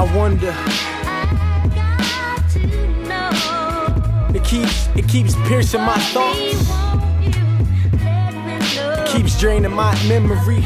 wonder. It keeps piercing my thoughts. It keeps draining my memory.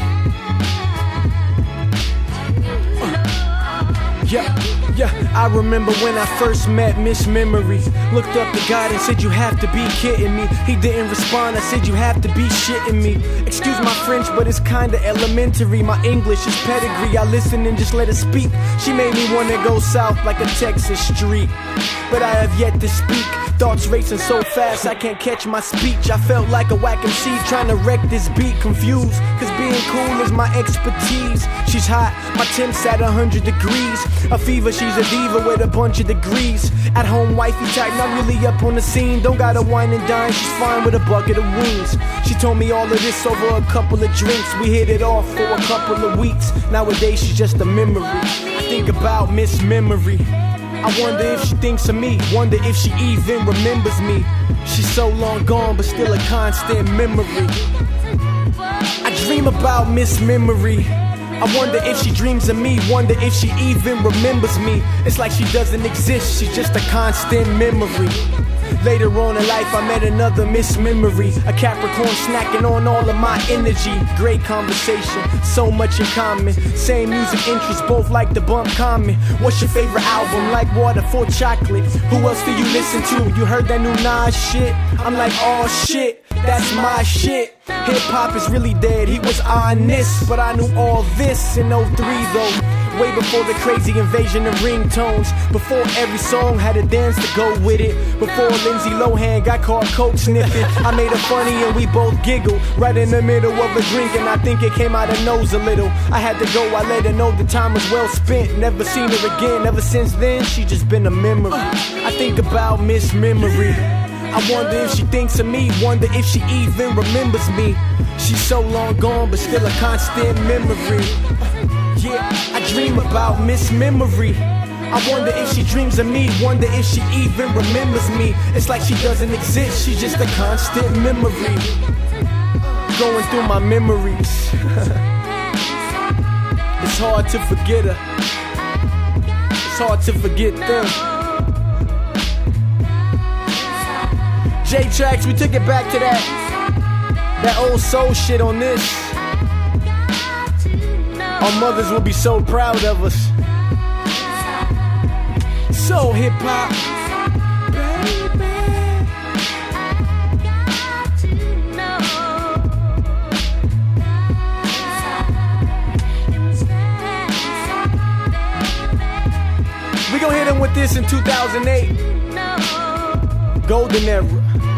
Yeah, I remember when I first met Miss Memory. Looked up to God and said, you have to be kidding me. He didn't respond, I said, you have to be shitting me. Excuse my French, but it's kinda elementary. My English is pedigree, I listen and just let her speak. She made me wanna go south like a Texas street, but I have yet to speak. Thoughts racing so fast I can't catch my speech. I felt like a whack MC trying to wreck this beat. Confused, cause being cool is my expertise. She's hot, my temp's at 100 degrees. A fever, she's a diva with a bunch of degrees. At home, wifey type, not really up on the scene. Don't gotta wine and dine, she's fine with a bucket of wings. She told me all of this over a couple of drinks. We hit it off for a couple of weeks. Nowadays she's just a memory. I think about Miss Memory. I wonder if she thinks of me, wonder if she even remembers me. She's so long gone, but still a constant memory. I dream about Miss Memory. I wonder if she dreams of me, wonder if she even remembers me. It's like she doesn't exist, she's just a constant memory. Later on in life I met another Miss Memory, a Capricorn snacking on all of my energy. Great conversation, so much in common. Same music interests, both like to bump common. What's your favorite album? Like water for chocolate. Who else do you listen to? You heard that new Nas shit? I'm like, oh shit, that's my shit. Hip hop is really dead, he was honest, but I knew all this in 03 though. Way before the crazy invasion of ringtones. Before every song had a dance to go with it. Before Lindsay Lohan got caught coke sniffing. I made her funny and we both giggled right in the middle of a drink, and I think it came out her nose a little. I had to go, I let her know the time was well spent. Never seen her again, ever since then she just been a memory. I think about Miss Memory. I wonder if she thinks of me, wonder if she even remembers me. She's so long gone, but still a constant memory. Yeah, I dream about Miss Memory. I wonder if she dreams of me, wonder if she even remembers me. It's like she doesn't exist, she's just a constant memory. Going through my memories. It's hard to forget her. It's hard to forget them. J-Tracks, we took it back to that old soul shit on this. Our mothers will be so proud of us. So hip hop, baby. We gon' hit him with this in 2008. Golden era.